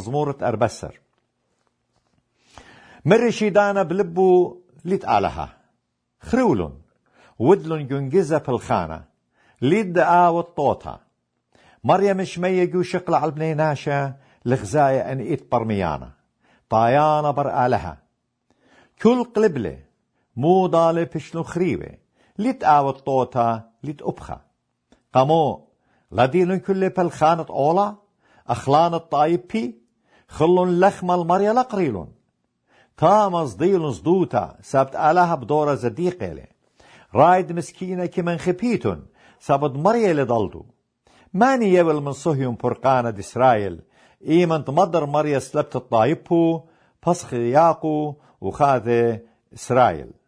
بزمورة أربسر مرشي دانا بلبو لتقالها خرولون ودلون جنجزة في الخانة ليدقا والطوطة مريم شمية جو شقل على بني ناشا لغزايا انئت برميانا طايانا برقالها كل قلبلة مو ضالة بشلو خريبة لتقا والطوطة لتقبخا قامو لديلون كل بالخانة أولا أخلان الطايب بي خلون لخمة المريا لقريلون تامز ديلون صدوتا سابت آلها بدورة زديقة لي رايد مسكينة كمن خبيتون سابت مريا لضلدو ماني يبل من صهيون برقانة دإسرائيل إيمن تمدر مريا سلبت الطايبو بسخ ياقو وخاذ إسرائيل